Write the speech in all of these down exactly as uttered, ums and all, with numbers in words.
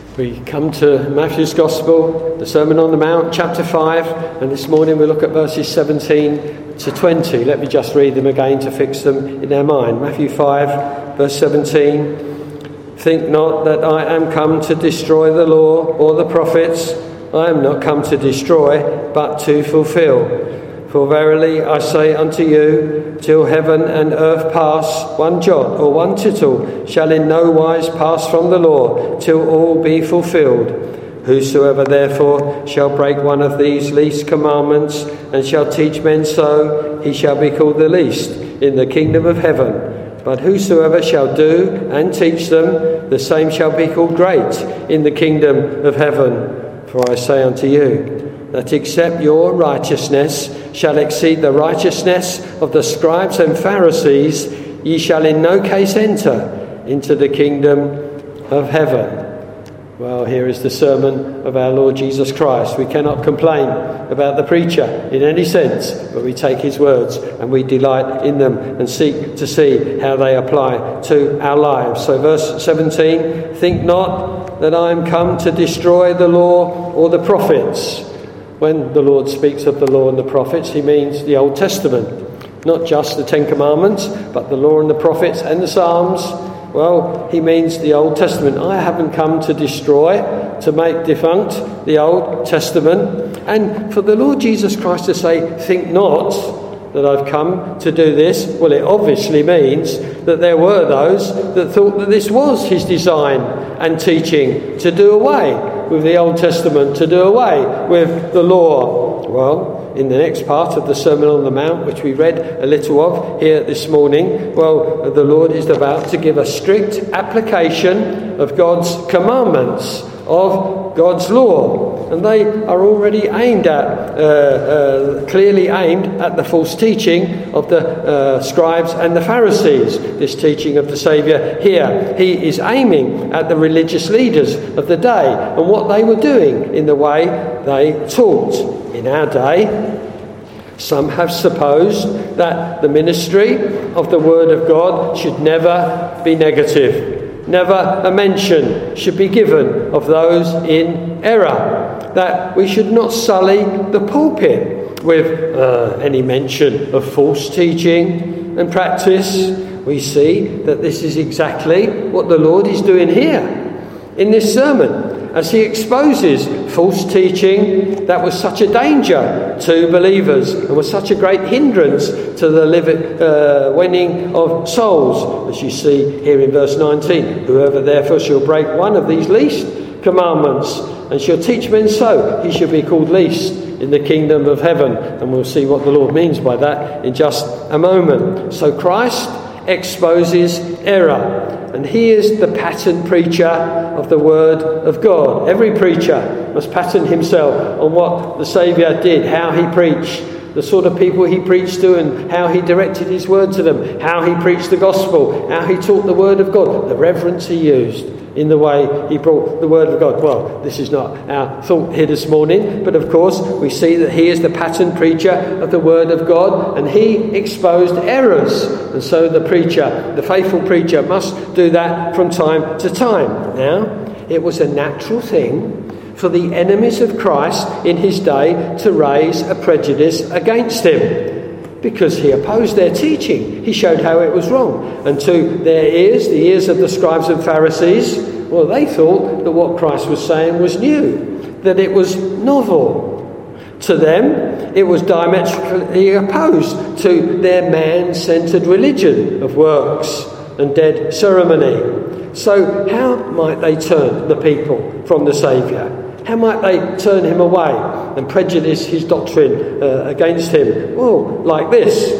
We come to Matthew's Gospel, the Sermon on the Mount, chapter five, and this morning we look at verses seventeen to twenty. Let me just read them again to fix them in our mind. Matthew five, verse seventeen. Think not that I am come to destroy the law or the prophets. I am not come to destroy, but to fulfill. For verily I say unto you, till heaven and earth pass, one jot or one tittle shall in no wise pass from the law, till all be fulfilled. Whosoever therefore shall break one of these least commandments, and shall teach men so, he shall be called the least in the kingdom of heaven. But whosoever shall do and teach them, the same shall be called great in the kingdom of heaven. For I say unto you, that except your righteousness shall exceed the righteousness of the scribes and Pharisees, ye shall in no case enter into the kingdom of heaven. Well, here is the sermon of our Lord Jesus Christ. We cannot complain about the preacher in any sense, but we take his words and we delight in them and seek to see how they apply to our lives. So verse seventeen, think not that I am come to destroy the law or the prophets. When the Lord speaks of the law and the prophets, he means the Old Testament, not just the Ten Commandments, but the law and the prophets and the Psalms. Well, he means the Old Testament. I haven't come to destroy, to make defunct the Old Testament. And for the Lord Jesus Christ to say, think not that I've come to do this, well, it obviously means that there were those that thought that this was his design and teaching, to do away with the Old Testament, to do away with the law. Well, in the next part of the Sermon on the Mount, which we read a little of here this morning, well, the Lord is about to give a strict application of God's commandments, of God's law. And they are already aimed at, uh, uh, clearly aimed at the false teaching of the uh, scribes and the Pharisees. This teaching of the Saviour here, he is aiming at the religious leaders of the day and what they were doing in the way they taught. In our day, some have supposed that the ministry of the Word of God should never be negative. Never a mention should be given of those in error. That we should not sully the pulpit with uh, any mention of false teaching and practice. We see that this is exactly what the Lord is doing here in this sermon, as he exposes false teaching that was such a danger to believers and was such a great hindrance to the live, uh, winning of souls, as you see here in verse nineteen. Whoever therefore shall break one of these least commandments and shall teach men so, he shall be called least in the kingdom of heaven. And we'll see what the Lord means by that in just a moment. So Christ exposes error. And he is the pattern preacher of the Word of God. Every preacher must pattern himself on what the Saviour did, how he preached, the sort of people he preached to and how he directed his word to them, how he preached the gospel, how he taught the Word of God, the reverence he used in the way he brought the Word of God. Well, this is not our thought here this morning, but of course we see that he is the pattern preacher of the Word of God, and he exposed errors. And so the preacher, the faithful preacher, must do that from time to time. Now, it was a natural thing for the enemies of Christ in his day to raise a prejudice against him, because he opposed their teaching. He showed how it was wrong. And to their ears, the ears of the scribes and Pharisees, well, they thought that what Christ was saying was new, that it was novel. To them, it was diametrically opposed to their man-centred religion of works and dead ceremony. So how might they turn the people from the Saviour? How might they turn him away and prejudice his doctrine uh, against him? Well, like this.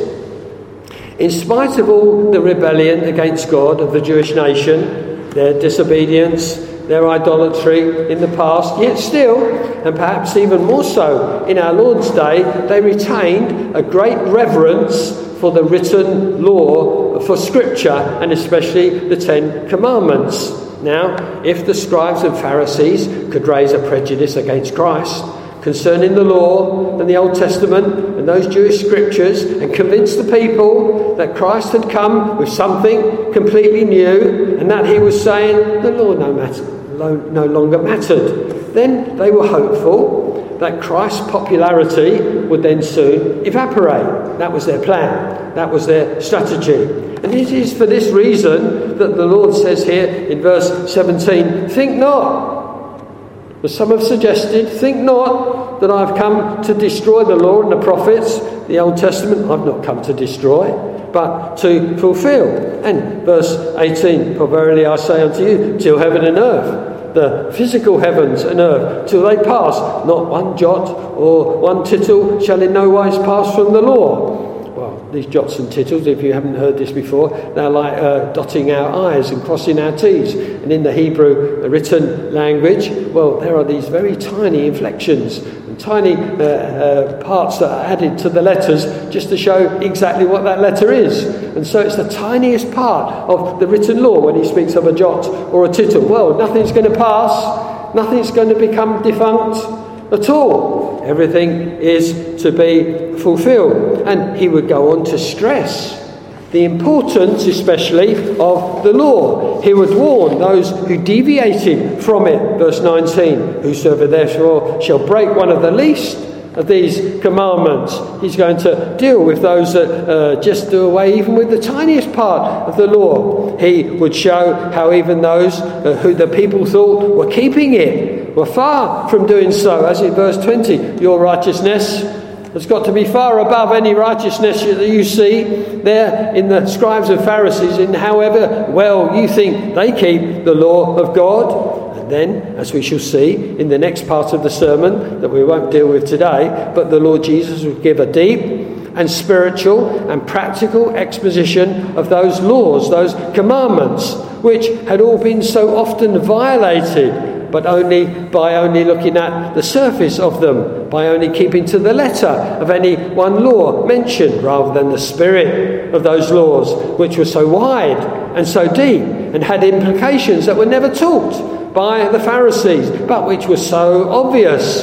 In spite of all the rebellion against God of the Jewish nation, their disobedience, their idolatry in the past, yet still, and perhaps even more so in our Lord's day, they retained a great reverence for the written law, for Scripture, and especially the Ten Commandments. Now, if the scribes and Pharisees could raise a prejudice against Christ concerning the law and the Old Testament and those Jewish scriptures and convince the people that Christ had come with something completely new and that he was saying the law no matter no longer mattered. Then they were hopeful that Christ's popularity would then soon evaporate. That was their plan. That was their strategy. And it is for this reason that the Lord says here in verse seventeen, think not, as some have suggested, think not that I've come to destroy the law and the prophets, the Old Testament. I've not come to destroy, but to fulfill. And verse eighteen, for verily I say unto you, till heaven and earth, the physical heavens and earth, till they pass, not one jot or one tittle shall in no wise pass from the law. Well, these jots and tittles, if you haven't heard this before, they're like uh, dotting our I's and crossing our T's. And in the Hebrew written language, well, there are these very tiny inflections and tiny uh, uh, parts that are added to the letters just to show exactly what that letter is. And so it's the tiniest part of the written law when he speaks of a jot or a tittle. Well, nothing's going to pass, nothing's going to become defunct at all. Everything is to be fulfilled. And he would go on to stress the importance especially of the law. He would warn those who deviated from it. Verse nineteen, whosoever therefore shall break one of the least of these commandments. He's going to deal with those that uh, just do away even with the tiniest part of the law. He would show how even those uh, who the people thought were keeping it were far from doing so. As in verse twenty, your righteousness has got to be far above any righteousness that you see there in the scribes and Pharisees, in however well you think they keep the law of God. And then, as we shall see in the next part of the sermon that we won't deal with today, but the Lord Jesus would give a deep and spiritual and practical exposition of those laws, those commandments, which had all been so often violated, but only by only looking at the surface of them, by only keeping to the letter of any one law mentioned, rather than the spirit of those laws, which were so wide and so deep and had implications that were never taught by the Pharisees, but which were so obvious.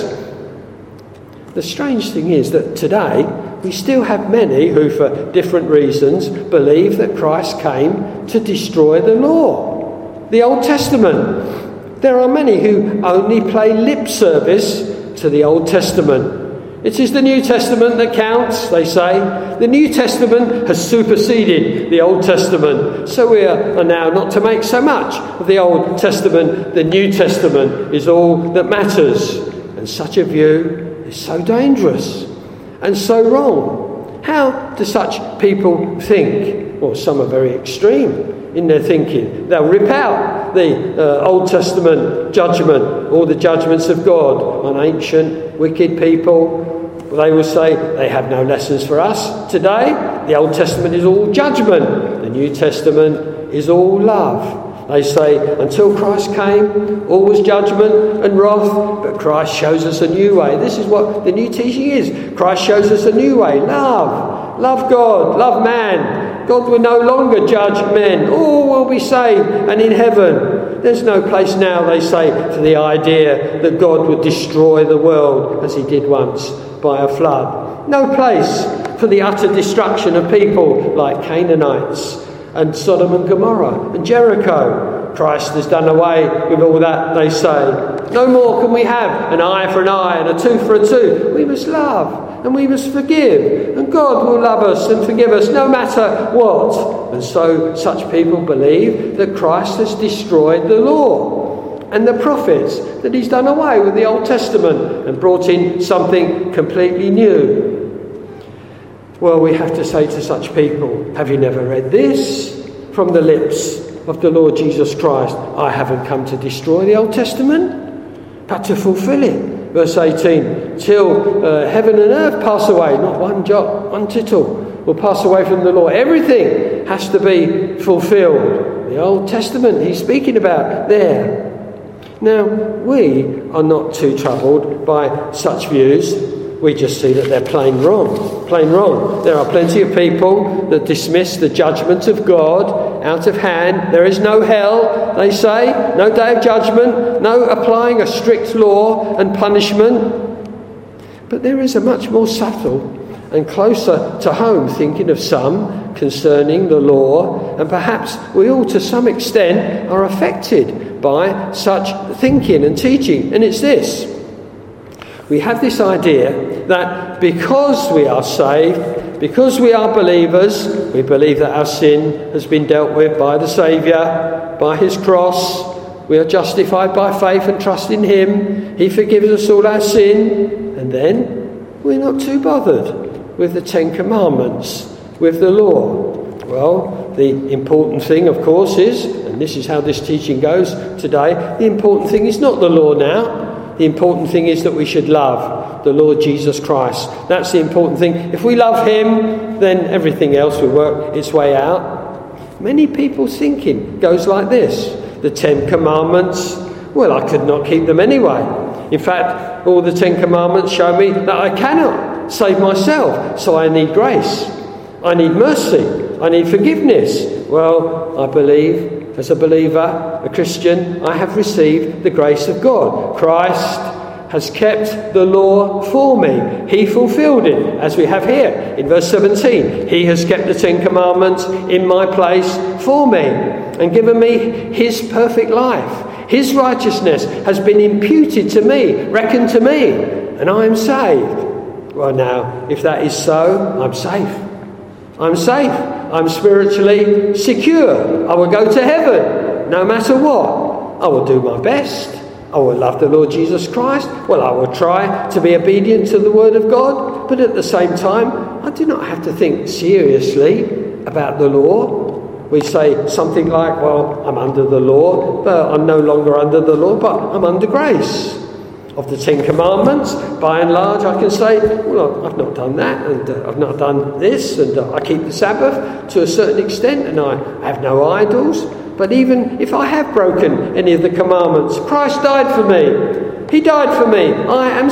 The strange thing is that today we still have many who, for different reasons, believe that Christ came to destroy the law, the Old Testament. There are many who only pay lip service to the Old Testament. It is the New Testament that counts, they say. The New Testament has superseded the Old Testament. So we are now not to make so much of the Old Testament. The New Testament is all that matters. And such a view is so dangerous and so wrong. How do such people think? Well, some are very extreme in their thinking. They'll rip out the uh, Old Testament judgment, all the judgments of God on ancient, wicked people. They will say they have no lessons for us today. The Old Testament is all judgment. The New Testament is all love. They say until Christ came, all was judgment and wrath, but Christ shows us a new way. This is what the new teaching is. Christ shows us a new way. Love. Love God. Love man. God will no longer judge men. All will be saved and in heaven. There's no place now, they say, for the idea that God would destroy the world as he did once by a flood. No place for the utter destruction of people like Canaanites and Sodom and Gomorrah and Jericho. Christ has done away with all that, they say. No more can we have an eye for an eye and a tooth for a tooth. We must love. And we must forgive. And God will love us and forgive us no matter what. And so such people believe that Christ has destroyed the law and the prophets, that he's done away with the Old Testament and brought in something completely new. Well, we have to say to such people, have you never read this from the lips of the Lord Jesus Christ? I haven't come to destroy the Old Testament, but to fulfill it. Verse eighteen, till uh, heaven and earth pass away, not one jot, one tittle will pass away from the law. Everything has to be fulfilled. The Old Testament he's speaking about there. Now, we are not too troubled by such views. We just see that they're plain wrong. Plain wrong. There are plenty of people that dismiss the judgment of God out of hand. There is no hell, they say, no day of judgment, no applying a strict law and punishment. But there is a much more subtle and closer to home, thinking of some concerning the law, and perhaps we all to some extent are affected by such thinking and teaching. And it's this: we have this idea that because we are saved, because we are believers, we believe that our sin has been dealt with by the Saviour, by his cross. We are justified by faith and trust in him. He forgives us all our sin. And then we're not too bothered with the Ten Commandments, with the law. Well, the important thing, of course, is, and this is how this teaching goes today, the important thing is not the law now. The important thing is that we should love the Lord Jesus Christ. That's the important thing. If we love him, then everything else will work its way out. Many people's thinking goes like this: the Ten Commandments, well, I could not keep them anyway. In fact, all the Ten Commandments show me that I cannot save myself, so I need grace. I need mercy. I need forgiveness. Well, I believe, as a believer, a Christian, I have received the grace of God. Christ has kept the law for me. He fulfilled it, as we have here in verse seventeen. He has kept the Ten Commandments in my place for me and given me his perfect life. His righteousness has been imputed to me, reckoned to me, and I am saved. Well, now, if that is so, I'm safe. I'm safe. I'm spiritually secure. I will go to heaven no matter what. I will do my best. I will love the Lord Jesus Christ. Well, I will try to be obedient to the Word of God. But at the same time, I do not have to think seriously about the law. We say something like, well, I'm under the law, but I'm no longer under the law, but I'm under grace. Of the Ten Commandments, by and large, I can say, well, I've not done that, and uh, I've not done this, and uh, I keep the Sabbath to a certain extent, and I have no idols. But even if I have broken any of the commandments, Christ died for me. He died for me. I am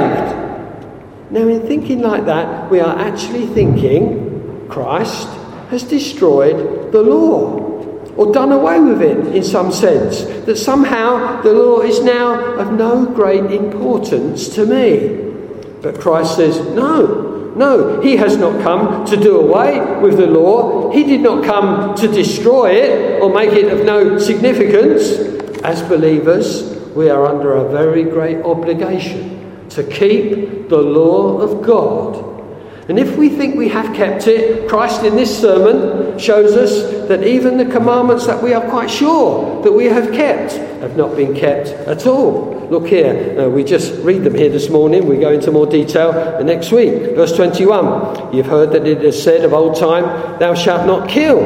saved. Now, in thinking like that, we are actually thinking Christ has destroyed the law, or done away with it in some sense, that somehow the law is now of no great importance to me. But Christ says, no, no, he has not come to do away with the law. He did not come to destroy it or make it of no significance. As believers, we are under a very great obligation to keep the law of God. And if we think we have kept it, Christ in this sermon shows us that even the commandments that we are quite sure that we have kept have not been kept at all. Look here, uh, we just read them here this morning. We go into more detail next week. Verse twenty-one, you've heard that it is said of old time, thou shalt not kill.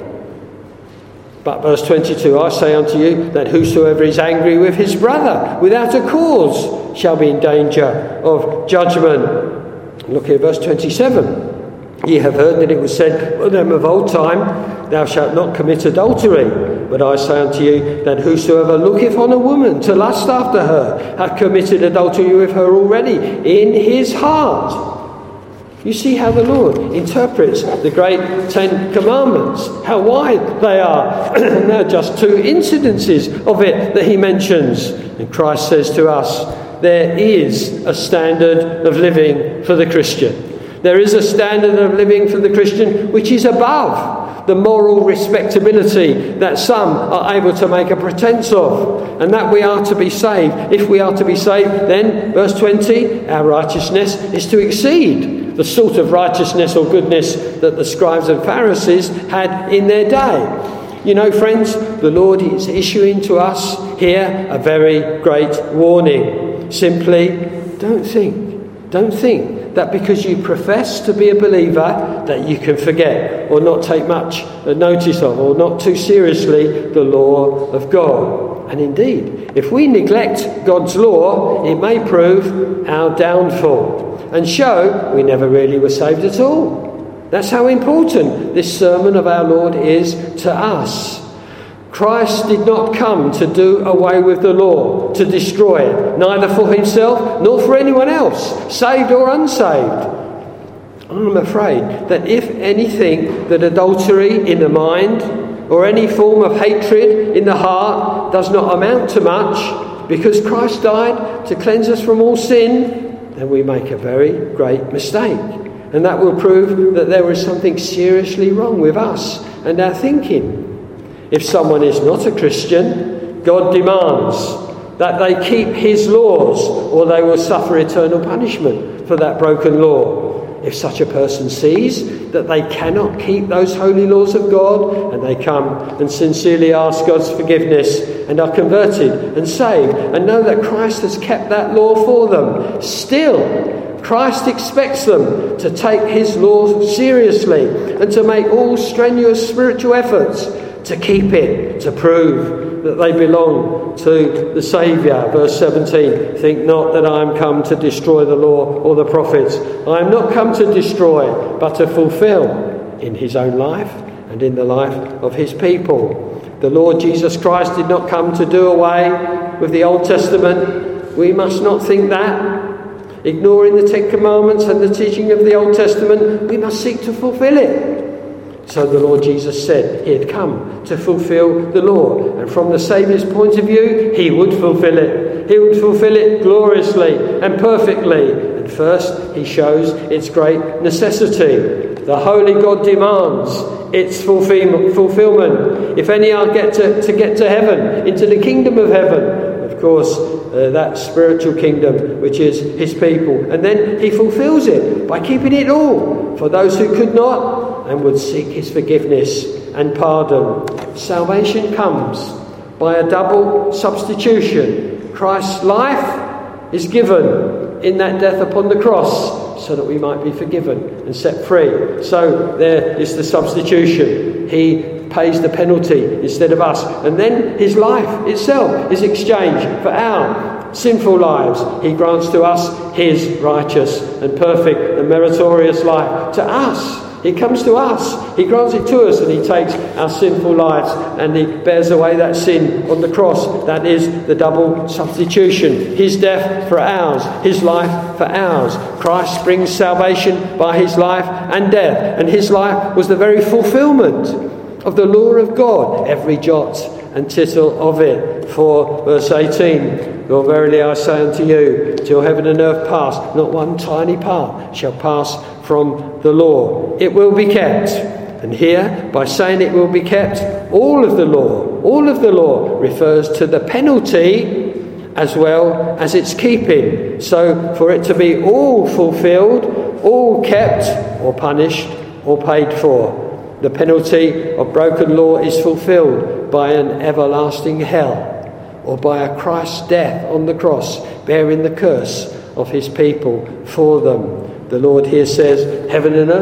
But verse twenty-two, I say unto you that whosoever is angry with his brother without a cause shall be in danger of judgment. Look here, verse twenty-seven. Ye have heard that it was said of them of old time, thou shalt not commit adultery. But I say unto you that whosoever looketh on a woman to lust after her hath committed adultery with her already in his heart. You see how the Lord interprets the great Ten Commandments, how wide they are. And there are just two incidences of it that he mentions. And Christ says to us, there is a standard of living for the Christian. There is a standard of living for the Christian which is above the moral respectability that some are able to make a pretense of, and that we are to be saved. If we are to be saved, then, verse twenty, our righteousness is to exceed the sort of righteousness or goodness that the scribes and Pharisees had in their day. You know, friends, the Lord is issuing to us here a very great warning. Simply, don't think, don't think that because you profess to be a believer that you can forget or not take much notice of or not too seriously the law of God. And indeed, if we neglect God's law, it may prove our downfall and show we never really were saved at all. That's how important this sermon of our Lord is to us. Christ did not come to do away with the law, to destroy it, neither for himself nor for anyone else, saved or unsaved. I'm afraid that if anything, that adultery in the mind or any form of hatred in the heart does not amount to much, because Christ died to cleanse us from all sin, then we make a very great mistake. And that will prove that there is something seriously wrong with us and our thinking. If someone is not a Christian, God demands that they keep his laws, or they will suffer eternal punishment for that broken law. If such a person sees that they cannot keep those holy laws of God, and they come and sincerely ask God's forgiveness and are converted and saved and know that Christ has kept that law for them, still Christ expects them to take his law seriously and to make all strenuous spiritual efforts to keep it, to prove that they belong to the Saviour. Verse seventeen, think not that I am come to destroy the law or the prophets. I am not come to destroy, but to fulfil in his own life and in the life of his people. The Lord Jesus Christ did not come to do away with the Old Testament. We must not think that. Ignoring the Ten Commandments and the teaching of the Old Testament, we must seek to fulfil it. So the Lord Jesus said he had come to fulfil the law. And from the Saviour's point of view, he would fulfil it. He would fulfil it gloriously and perfectly. And first, he shows its great necessity. The Holy God demands its fulfillment. If any are get to, to get to heaven, into the kingdom of heaven, of course, uh, that spiritual kingdom, which is his people. And then he fulfills it by keeping it all for those who could not and would seek his forgiveness and pardon. Salvation comes by a double substitution. Christ's life is given in that death upon the cross so that we might be forgiven and set free. So there is the substitution. He pays the penalty instead of us. And then his life itself is exchanged for our sinful lives. He grants to us his righteous and perfect and meritorious life. To us. He comes to us. He grants it to us, and he takes our sinful lives and he bears away that sin on the cross. That is the double substitution. His death for ours. His life for ours. Christ brings salvation by his life and death. And his life was the very fulfillment of the law of God, every jot and tittle of it. For verse eighteen, for verily I say unto you, till heaven and earth pass, not one tiny part shall pass from the law. It will be kept. And here, by saying it will be kept, all of the law, all of the law refers to the penalty as well as its keeping. So for it to be all fulfilled, all kept or punished or paid for. The penalty of broken law is fulfilled by an everlasting hell, or by a Christ's death on the cross, bearing the curse of his people for them. The Lord here says, heaven and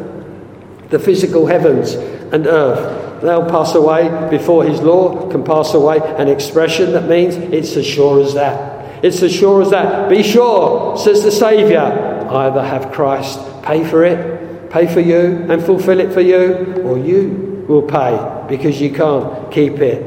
earth, the physical heavens and earth, they'll pass away before his law can pass away. An expression that means it's as sure as that. It's as sure as that. Be sure, says the Saviour, either have Christ pay for it, pay for you and fulfill it for you, or you will pay because you can't keep it.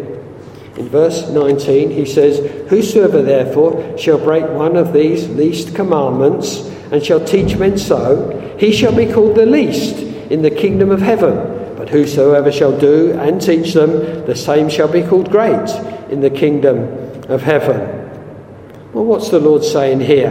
In verse nineteen he says, whosoever therefore shall break one of these least commandments and shall teach men so, he shall be called the least in the kingdom of heaven. But whosoever shall do and teach them, the same shall be called great in the kingdom of heaven. Well, what's the Lord saying here?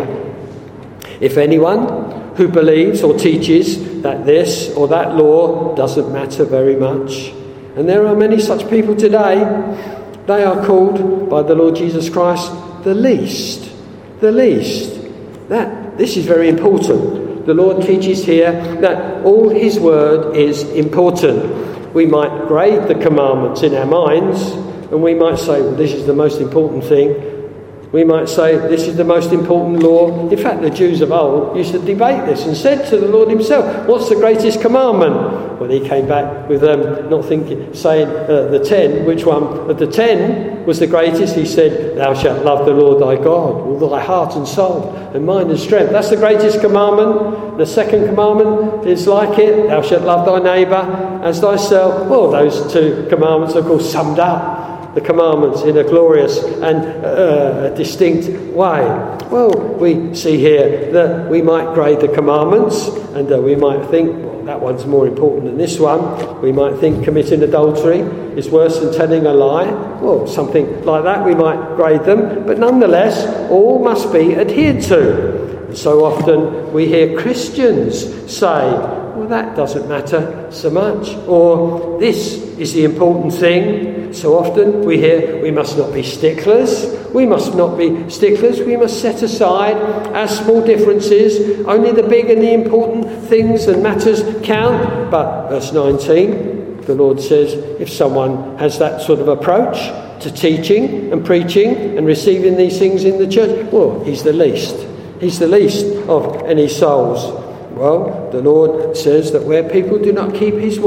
If anyone who believes or teaches that this or that law doesn't matter very much, and there are many such people today, they are called by the Lord Jesus Christ the least. The least. That this is very important. The Lord teaches here that all his word is important. We might grade the commandments in our minds, and we might say, well, this is the most important thing. We might say, this is the most important law. In fact, the Jews of old used to debate this and said to the Lord himself, what's the greatest commandment? Well, he came back with them, um, not thinking, saying uh, the ten, which one of the ten was the greatest. He said, thou shalt love the Lord thy God with thy heart and soul and mind and strength. That's the greatest commandment. The second commandment is like it, thou shalt love thy neighbour as thyself. Well, those two commandments are, of course, summed up the commandments in a glorious and uh, distinct way. Well, we see here that we might grade the commandments, and uh, we might think, well, that one's more important than this one. We might think committing adultery is worse than telling a lie. Well, something like that, we might grade them. But nonetheless, all must be adhered to. So often we hear Christians say, well, that doesn't matter so much, or this is the important thing. So often we hear we must not be sticklers, we must not be sticklers, we must set aside our small differences, only the big and the important things and matters count. But verse nineteen, the Lord says, if someone has that sort of approach to teaching and preaching and receiving these things in the church, well, he's the least. He's the least of any souls. Well, the Lord says that where people do not keep his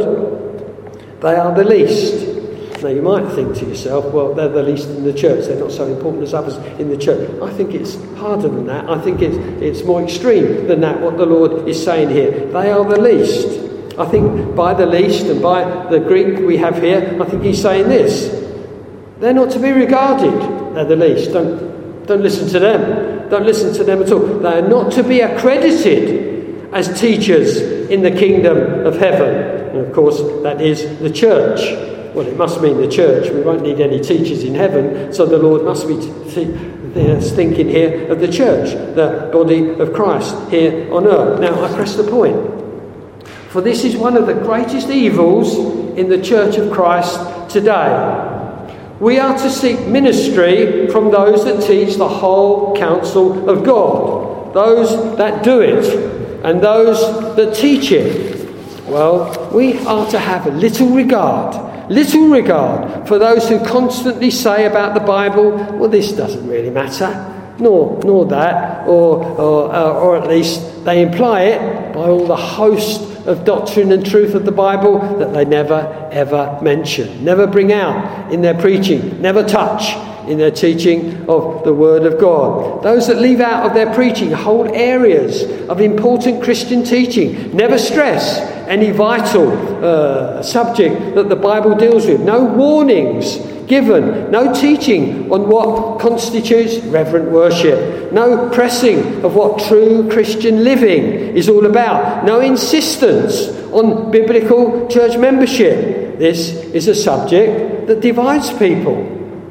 word, they are the least. Now, you might think to yourself, well, they're the least in the church. They're not so important as others in the church. I think it's harder than that. I think it's, it's more extreme than that, what the Lord is saying here. They are the least. I think by the least and by the Greek we have here, I think he's saying this. They're not to be regarded. They're the least. Don't, don't listen to them. Don't listen to them at all. They are not to be accredited as teachers in the kingdom of heaven. And of course, that is the church. Well, it must mean the church. We won't need any teachers in heaven, so the Lord must be t- t- thinking here of the church, the body of Christ here on earth. Now, I press the point. For this is one of the greatest evils in the church of Christ today. We are to seek ministry from those that teach the whole counsel of God, those that do it, and those that teach it. Well, we are to have little regard, little regard for those who constantly say about the Bible, well, this doesn't really matter, nor nor that, or or, uh, or at least they imply it by all the host of doctrine and truth of the Bible that they never ever mention, never bring out in their preaching, never touch in their teaching of the Word of God. Those that leave out of their preaching whole areas of important Christian teaching, never stress any vital uh, subject that the Bible deals with, no warnings given, no teaching on what constitutes reverent worship, no pressing of what true Christian living is all about, no insistence on biblical church membership. This is a subject that divides people.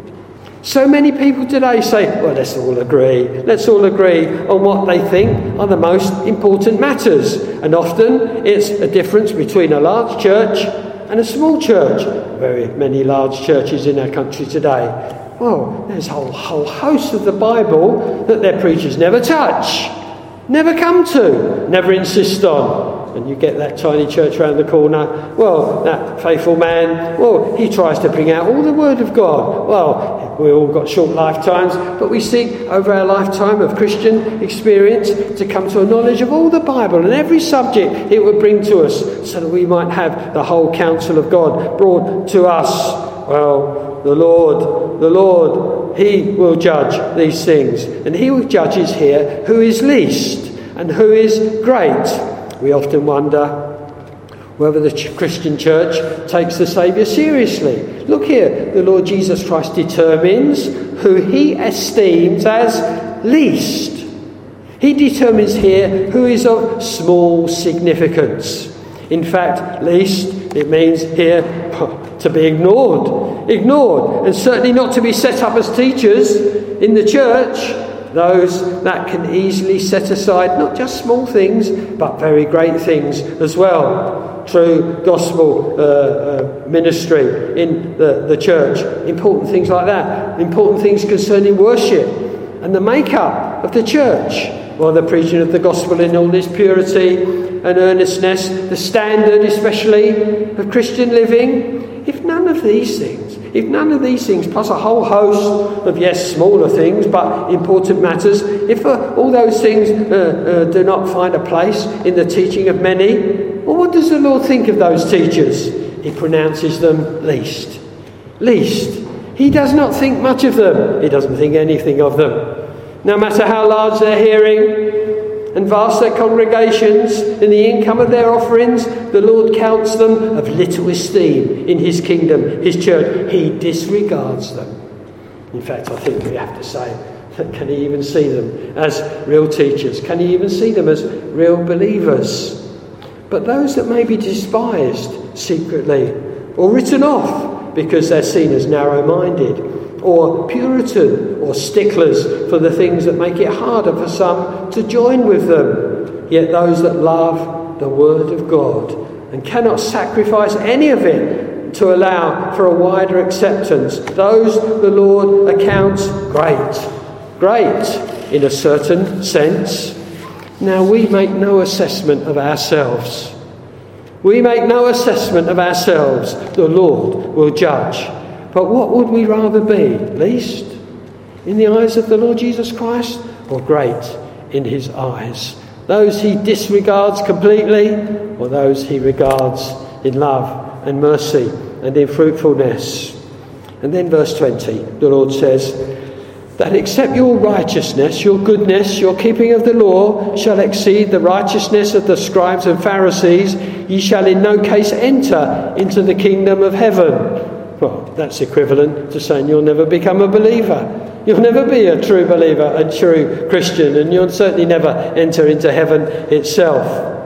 So many people today say, well, let's all agree. Let's all agree on what they think are the most important matters. And often it's a difference between a large church and a small church. Very many large churches in our country today. Well, there's a whole, whole host of the Bible that their preachers never touch, never come to, never insist on. And you get that tiny church round the corner. Well, that faithful man, well, he tries to bring out all the Word of God. Well, we all got short lifetimes, but we seek over our lifetime of Christian experience to come to a knowledge of all the Bible and every subject it would bring to us, so that we might have the whole counsel of God brought to us. Well, the Lord, the Lord, He will judge these things. And He will judge here who is least and who is great. We often wonder whether the ch- Christian church takes the Saviour seriously. Look here, the Lord Jesus Christ determines who He esteems as least. He determines here who is of small significance. In fact, least, it means here to be ignored. Ignored, and certainly not to be set up as teachers in the church. Those that can easily set aside not just small things, but very great things as well. True gospel uh, uh, ministry in the, the church. Important things like that. Important things concerning worship and the makeup of the church. Well, the preaching of the gospel in all its purity and earnestness, the standard especially of Christian living. If none of these things, if none of these things, plus a whole host of, yes, smaller things, but important matters, if uh, all those things uh, uh, do not find a place in the teaching of many, well, what does the Lord think of those teachers? He pronounces them least. Least. He does not think much of them. He doesn't think anything of them. No matter how large their hearing and vast their congregations and the income of their offerings, the Lord counts them of little esteem in His kingdom, His church. He disregards them. In fact, I think we have to say, can He even see them as real teachers? Can He even see them as real believers? But those that may be despised secretly or written off because they're seen as narrow-minded or Puritan, or sticklers for the things that make it harder for some to join with them. Yet those that love the Word of God and cannot sacrifice any of it to allow for a wider acceptance, those the Lord accounts great. Great, in a certain sense. Now, we make no assessment of ourselves. We make no assessment of ourselves. The Lord will judge. But what would we rather be? Least in the eyes of the Lord Jesus Christ, or great in his eyes? Those he disregards completely, or those he regards in love and mercy and in fruitfulness? And then verse twenty, the Lord says, that except your righteousness, your goodness, your keeping of the law shall exceed the righteousness of the scribes and Pharisees, ye shall in no case enter into the kingdom of heaven. Well, that's equivalent to saying you'll never become a believer. You'll never be a true believer, a true Christian, and you'll certainly never enter into heaven itself.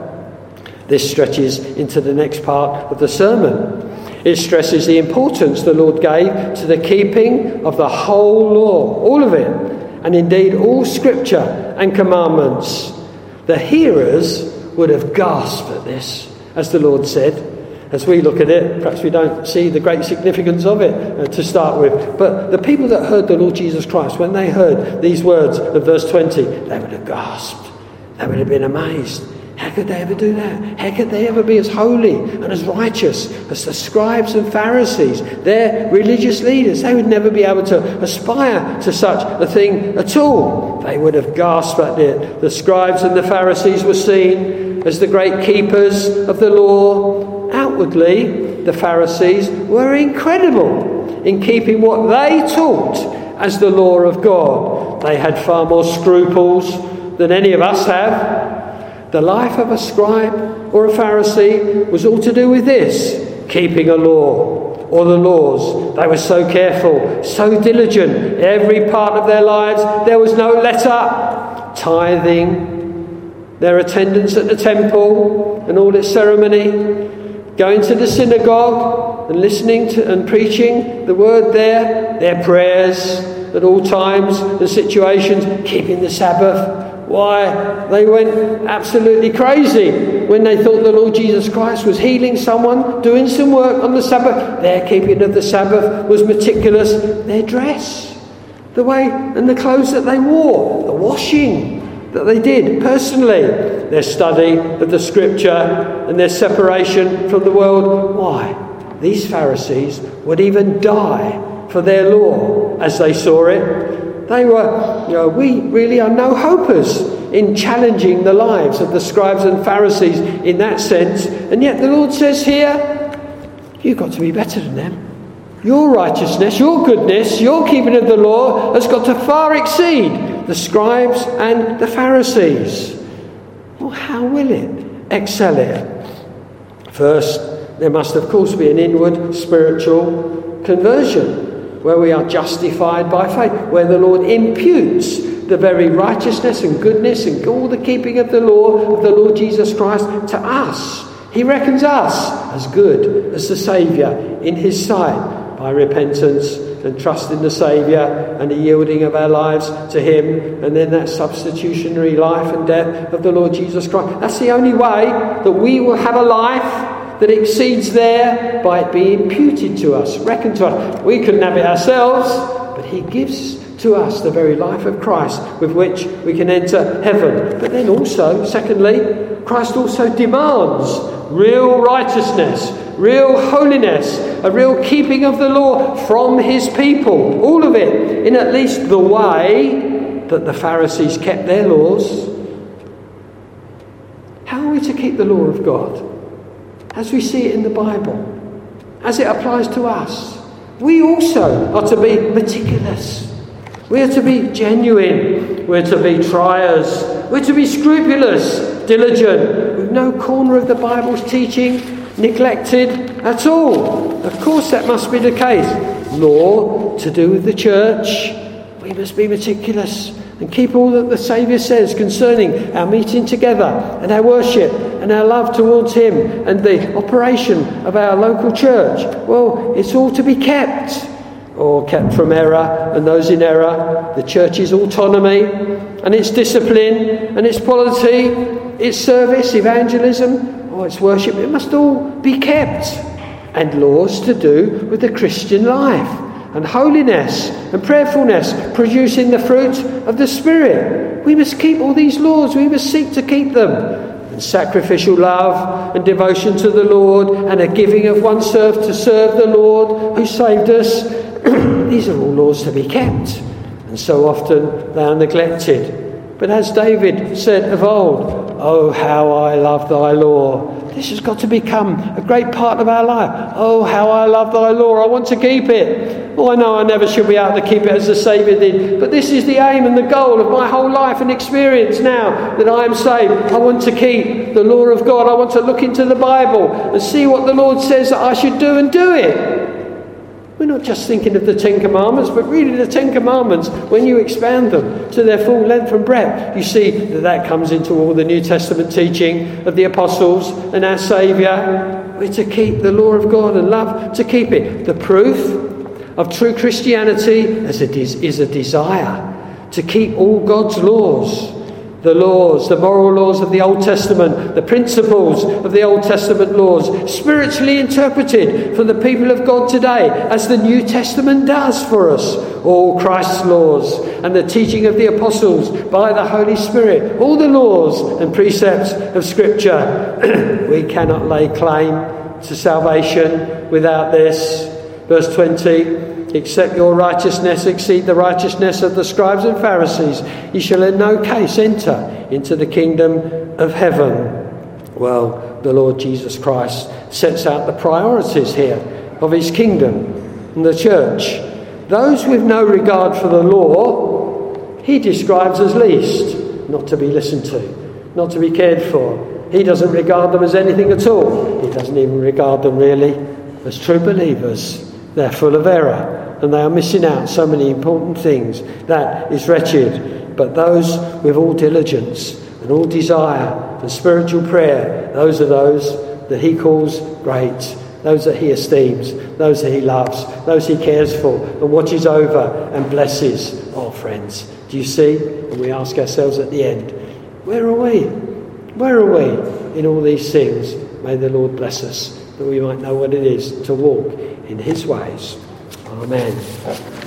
This stretches into the next part of the sermon. It stresses the importance the Lord gave to the keeping of the whole law, all of it, and indeed all scripture and commandments. The hearers would have gasped at this, as the Lord said. As we look at it, perhaps we don't see the great significance of it uh, to start with. But the people that heard the Lord Jesus Christ, when they heard these words of verse twenty, they would have gasped. They would have been amazed. How could they ever do that? How could they ever be as holy and as righteous as the scribes and Pharisees? They're religious leaders. They would never be able to aspire to such a thing at all. They would have gasped at it. The scribes and the Pharisees were seen as the great keepers of the law. Outwardly, the Pharisees were incredible in keeping what they taught as the law of God. They had far more scruples than any of us have. The life of a scribe or a Pharisee was all to do with this, keeping a law or the laws. They were so careful, so diligent. Every part of their lives, there was no let up. Tithing, their attendance at the temple and all its ceremony, going to the synagogue and listening to and preaching the word there, their prayers at all times and situations, keeping the Sabbath. Why, they went absolutely crazy when they thought the Lord Jesus Christ was healing someone, doing some work on the Sabbath. Their keeping of the Sabbath was meticulous. Their dress, the way and the clothes that they wore, the washing that they did personally, their study of the scripture and their separation from the world. Why? These Pharisees would even die for their law as they saw it. They were, you know, we really are no hopers in challenging the lives of the scribes and Pharisees in that sense. And yet the Lord says here, you've got to be better than them. Your righteousness, your goodness, your keeping of the law has got to far exceed the scribes and the Pharisees. Well, how will it excel it? First, there must of course be an inward spiritual conversion, where we are justified by faith, where the Lord imputes the very righteousness and goodness and all the keeping of the law of the Lord Jesus Christ to us. He reckons us as good as the Saviour in his sight by repentance and trust in the Saviour and the yielding of our lives to him, and then that substitutionary life and death of the Lord Jesus Christ. That's the only way that we will have a life that exceeds there, by it being imputed to us, reckoned to us. We couldn't have it ourselves, but he gives to us the very life of Christ with which we can enter heaven. But then also, secondly, Christ also demands real righteousness, real holiness, a real keeping of the law from his people. All of it in at least the way that the Pharisees kept their laws. How are we to keep the law of God? As we see it in the Bible, as it applies to us. We also are to be meticulous. We are to be genuine. We're to be triers. We're to be scrupulous, diligent, with no corner of the Bible's teaching neglected at all. Of course that must be the case. Law to do with the church. We must be meticulous and keep all that the Saviour says concerning our meeting together and our worship and our love towards him and the operation of our local church. Well, it's all to be kept. or kept from error and those in error, the church's autonomy and its discipline and its polity, its service, evangelism, or its worship, it must all be kept. And laws to do with the Christian life and holiness and prayerfulness, producing the fruit of the Spirit. We must keep all these laws. We must seek to keep them. And sacrificial love and devotion to the Lord and a giving of oneself to serve the Lord who saved us. These are all laws to be kept. And so often they are neglected. But as David said of old, "Oh, how I love thy law." This has got to become a great part of our life. Oh, how I love thy law. I want to keep it. Oh, I know I never should be able to keep it as the Saviour did. But this is the aim and the goal of my whole life and experience now that I am saved. I want to keep the law of God. I want to look into the Bible and see what the Lord says that I should do and do it. We're not just thinking of the Ten Commandments, but really the Ten Commandments, when you expand them to their full length and breadth, you see that that comes into all the New Testament teaching of the apostles and our Saviour. We're to keep the law of God and love to keep it. The proof of true Christianity is a, des- is a desire to keep all God's laws. The laws, the moral laws of the Old Testament, the principles of the Old Testament laws, spiritually interpreted for the people of God today, as the New Testament does for us. All Christ's laws and the teaching of the apostles by the Holy Spirit, all the laws and precepts of Scripture. We cannot lay claim to salvation without this. Verse twenty, except your righteousness exceed the righteousness of the scribes and Pharisees, you shall in no case enter into the kingdom of heaven. Well, the Lord Jesus Christ sets out the priorities here of his kingdom and the church. Those with no regard for the law, he describes as least, not to be listened to, not to be cared for. He doesn't regard them as anything at all. He doesn't even regard them really as true believers. They're full of error and they are missing out so many important things. That is wretched. But those with all diligence and all desire and spiritual prayer, those are those that he calls great, those that he esteems, those that he loves, those he cares for and watches over and blesses. Oh, friends, do you see? And we ask ourselves at the end, where are we? Where are we in all these things? May the Lord bless us, that we might know what it is to walk in his ways. Amen.